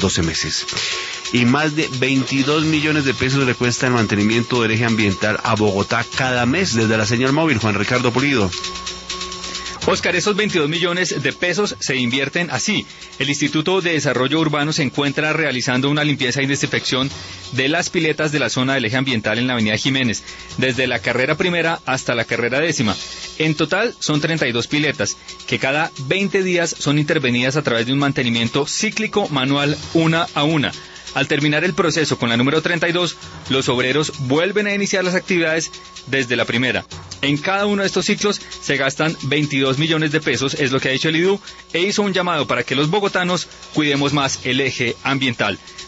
12 meses. Y más de 22 millones de pesos le cuesta el mantenimiento del eje ambiental a Bogotá cada mes desde la señal móvil. Juan Ricardo Pulido. Oscar, esos 22 millones de pesos se invierten así. El Instituto de Desarrollo Urbano se encuentra realizando una limpieza y desinfección de las piletas de la zona del eje ambiental en la avenida Jiménez, desde la carrera primera hasta la carrera 10ª. En total son 32 piletas, que cada 20 días son intervenidas a través de un mantenimiento cíclico manual una a una. Al terminar el proceso con la número 32, los obreros vuelven a iniciar las actividades desde la primera. En cada uno de estos ciclos se gastan 22 millones de pesos, es lo que ha dicho el IDU, e hizo un llamado para que los bogotanos cuidemos más el eje ambiental.